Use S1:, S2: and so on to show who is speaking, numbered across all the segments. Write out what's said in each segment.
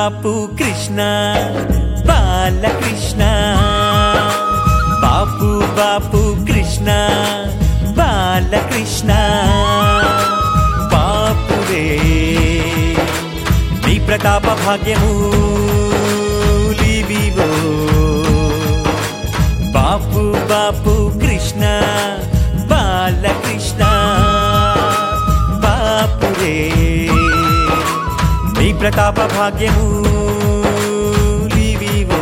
S1: బాపు కృష్ణ బాలకృష్ణ బాపు బాపు కృష్ణ బాలకృష్ణ బాపురే నీ ప్రతాప భాగ్యము లివివో బాపు బాపు కృష్ణ బాలకృష్ణ బాపురే నీ ప్రతాప భాగ్యము లివివో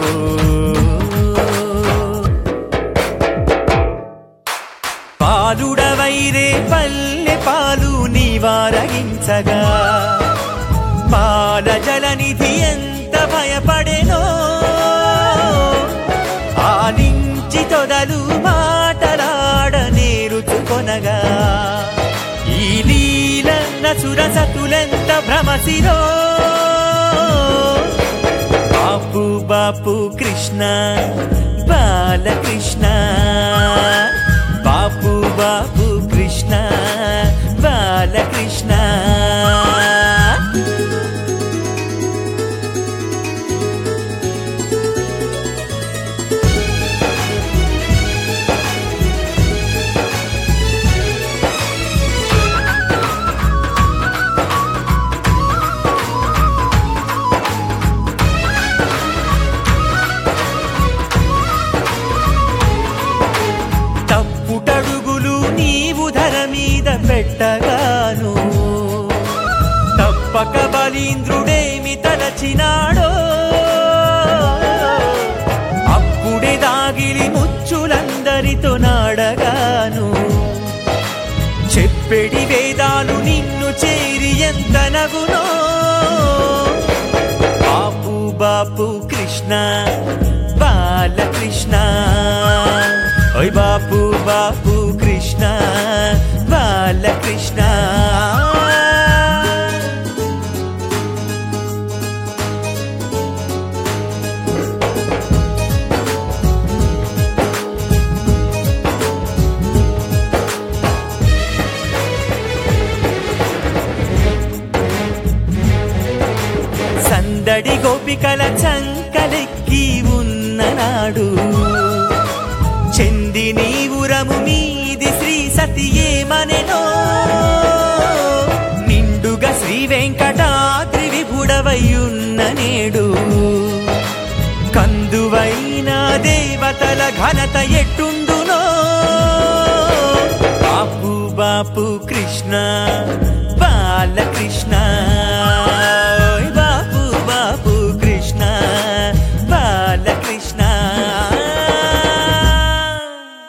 S1: పాలుడవైరే పల్లె పాలు నీవారగించగా పాల జలనిధి ఎంత భయపడెనో ఆలించి తొదలు మాటలాడ నేరుచుకొనగా ఈ లీల నసురసతులెంత భ్రమసిరో బాపు బాపు కృష్ణ బాలకృష్ణ బాపు బాపు కృష్ణ బాలకృష్ణ తప్పుటడుగులు నీవు ధర మీద పెట్టగాను తప్పక బలీంద్రుడేమి తలచినాడో అప్పుడే దాగిలి ముచ్చులందరితో నాడగాను చెప్పెడి వేదాలు నిన్ను చేరి ఎంత నగునో బాపు బాపు కృష్ణ బాలకృష్ణ ఓయ్ బాపు బాపు కృష్ణ బాలకృష్ణ సందడి గోపికల చంకలెక్కి ఉన్ననాడు చెందిని ఉరము మీది శ్రీ సతి ఏమనెనో నిండుగా శ్రీ వెంకటాద్రి విభుడవయ్యున్న నేడు కందువైన దేవతల ఘనత ఎట్టుండునో బాపు బాపు కృష్ణ